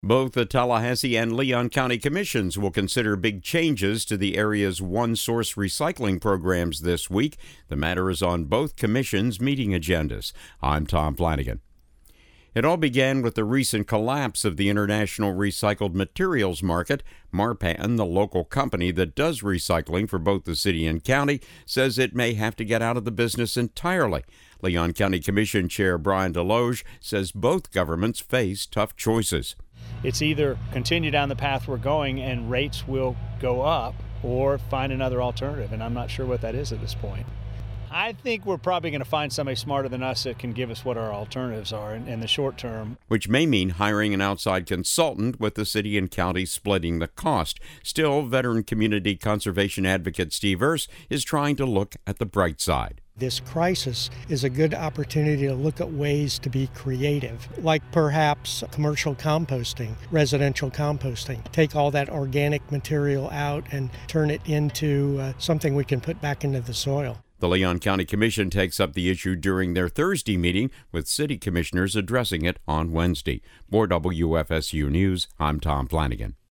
Both the Tallahassee and Leon County Commissions will consider big changes to the area's one-source recycling programs this week. The matter is on both commissions' meeting agendas. I'm Tom Flanagan. It all began with the recent collapse of the international recycled materials market. Marpan, the local company that does recycling for both the city and county, says it may have to get out of the business entirely. Leon County Commission Chair Brian Deloge says both governments face tough choices. It's either continue down the path we're going and rates will go up, or find another alternative, and I'm not sure what that is at this point. I think we're probably going to find somebody smarter than us that can give us what our alternatives are in the short term. Which may mean hiring an outside consultant, with the city and county splitting the cost. Still, veteran community conservation advocate Steve Erce is trying to look at the bright side. This crisis is a good opportunity to look at ways to be creative, like perhaps commercial composting, residential composting. Take all that organic material out and turn it into something we can put back into the soil. The Leon County Commission takes up the issue during their Thursday meeting, with city commissioners addressing it on Wednesday. For WFSU News, I'm Tom Flanagan.